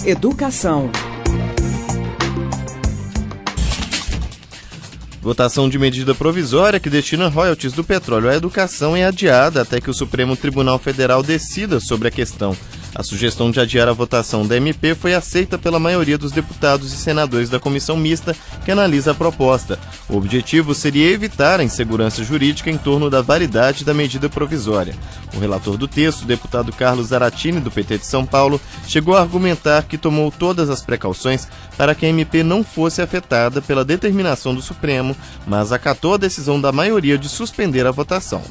Educação. Votação de medida provisória que destina royalties do petróleo à educação é adiada até que o Supremo Tribunal Federal decida sobre a questão. A sugestão de adiar a votação da MP foi aceita pela maioria dos deputados e senadores da comissão mista que analisa a proposta. O objetivo seria evitar a insegurança jurídica em torno da validade da medida provisória. O relator do texto, o deputado Carlos Zaratini, do PT de São Paulo, chegou a argumentar que tomou todas as precauções para que a MP não fosse afetada pela determinação do Supremo, mas acatou a decisão da maioria de suspender a votação.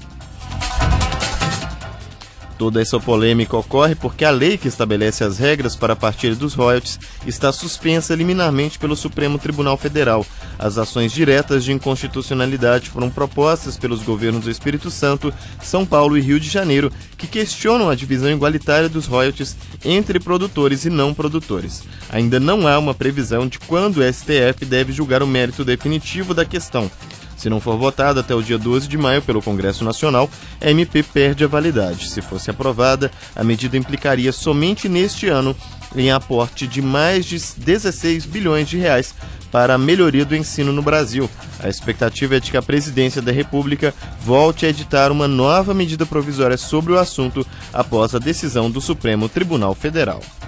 Toda essa polêmica ocorre porque a lei que estabelece as regras para a partilha dos royalties está suspensa liminarmente pelo Supremo Tribunal Federal. As ações diretas de inconstitucionalidade foram propostas pelos governos do Espírito Santo, São Paulo e Rio de Janeiro, que questionam a divisão igualitária dos royalties entre produtores e não produtores. Ainda não há uma previsão de quando o STF deve julgar o mérito definitivo da questão. Se não for votada até o dia 12 de maio pelo Congresso Nacional, a MP perde a validade. Se fosse aprovada, a medida implicaria somente neste ano em aporte de mais de 16 bilhões de reais para a melhoria do ensino no Brasil. A expectativa é de que a Presidência da República volte a editar uma nova medida provisória sobre o assunto após a decisão do Supremo Tribunal Federal.